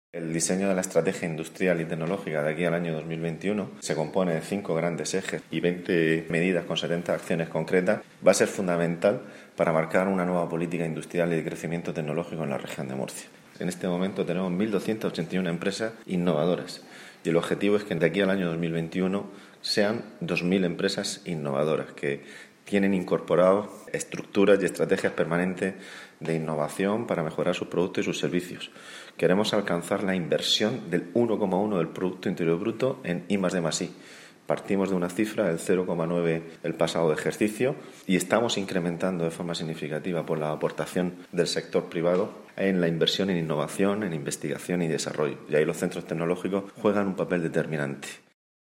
El diseño de la estrategia industrial y tecnológica de aquí al año 2021 se compone de 5 grandes ejes y 20 medidas con 70 acciones concretas. Va a ser fundamental para marcar una nueva política industrial y de crecimiento tecnológico en la región de Murcia. En este momento tenemos 1.281 empresas innovadoras y el objetivo es que de aquí al año 2021 sean 2.000 empresas innovadoras que tienen incorporados estructuras y estrategias permanentes de innovación para mejorar sus productos y sus servicios. Queremos alcanzar la inversión del 1,1 del Producto Interior Bruto en I+D+I. Partimos de una cifra del 0,9 el pasado ejercicio y estamos incrementando de forma significativa por la aportación del sector privado en la inversión en innovación, en investigación y desarrollo. Y ahí los centros tecnológicos juegan un papel determinante.